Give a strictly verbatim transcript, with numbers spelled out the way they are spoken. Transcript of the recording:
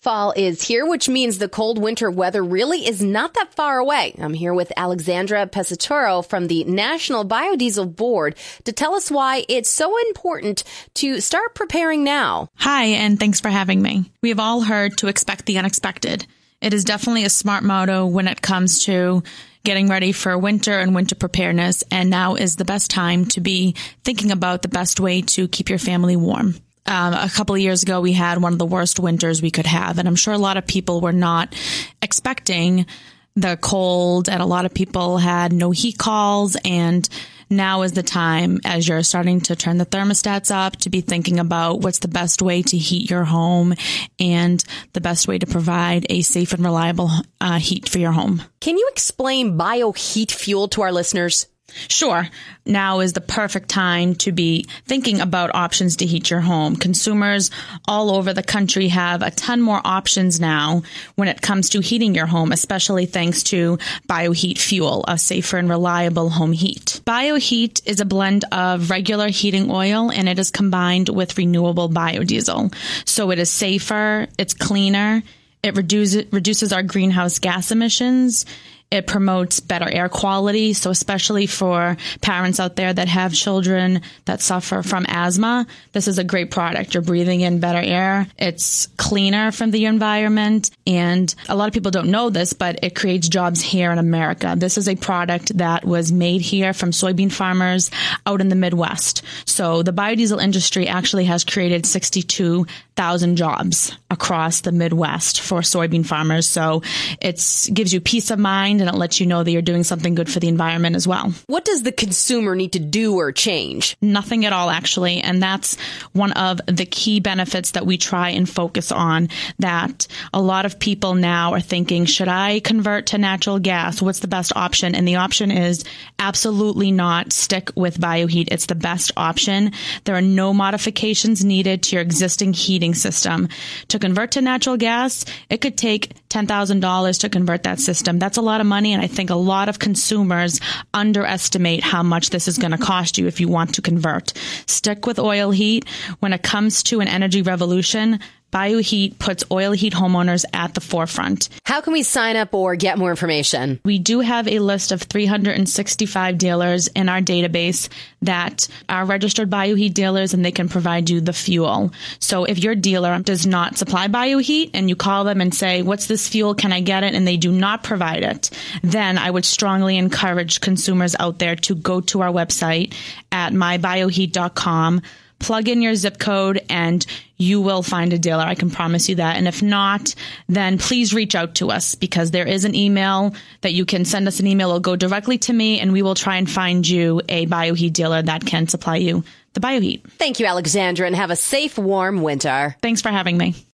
Fall is here, which means the cold winter weather really is not that far away. I'm here with Alexandra Pesaturo from the National Biodiesel Board to tell us why it's so important to start preparing now. Hi, and thanks for having me. We have all heard to expect the unexpected. It is definitely a smart motto when it comes to getting ready for winter and winter preparedness, and now is the best time to be thinking about the best way to keep your family warm. Um, a couple of years ago, we had one of the worst winters we could have, and I'm sure a lot of people were not expecting the cold, and a lot of people had no heat calls, and now is the time, as you're starting to turn the thermostats up, to be thinking about what's the best way to heat your home and the best way to provide a safe and reliable uh, heat for your home. Can you explain bioheat fuel to our listeners? Sure. Now is the perfect time to be thinking about options to heat your home. Consumers all over the country have a ton more options now when it comes to heating your home, especially thanks to BioHeat Fuel, a safer and reliable home heat. BioHeat is a blend of regular heating oil, and it is combined with renewable biodiesel. So it is safer, it's cleaner, it reduces, reduces our greenhouse gas emissions. It promotes better air quality, so especially for parents out there that have children that suffer from asthma, this is a great product. You're breathing in better air. It's cleaner from the environment, and a lot of people don't know this, but it creates jobs here in America. This is a product that was made here from soybean farmers out in the Midwest. So the biodiesel industry actually has created sixty-two thousand jobs across the Midwest for soybean farmers. So it gives you peace of mind, and it lets you know that you're doing something good for the environment as well. What does the consumer need to do or change? Nothing at all, actually. And that's one of the key benefits that we try and focus on, that a lot of people now are thinking, should I convert to natural gas? What's the best option? And the option is absolutely not. Stick with BioHeat. It's the best option. There are no modifications needed to your existing heating system. To convert to natural gas, it could take ten thousand dollars to convert that system. That's a lot of money, and I think a lot of consumers underestimate how much this is going to cost you if you want to convert. Stick with oil heat. When it comes to an energy revolution, BioHeat puts oil heat homeowners at the forefront. How can we sign up or get more information? We do have a list of three hundred sixty-five dealers in our database that are registered BioHeat dealers, and they can provide you the fuel. So if your dealer does not supply BioHeat and you call them and say, what's this fuel? Can I get it? And they do not provide it, then I would strongly encourage consumers out there to go to our website at my bioheat dot com. Plug in your zip code and you will find a dealer. I can promise you that. And if not, then please reach out to us, because there is an email that you can send us an email. It'll go directly to me, and we will try and find you a BioHeat dealer that can supply you the BioHeat. Thank you, Alexandra, and have a safe, warm winter. Thanks for having me.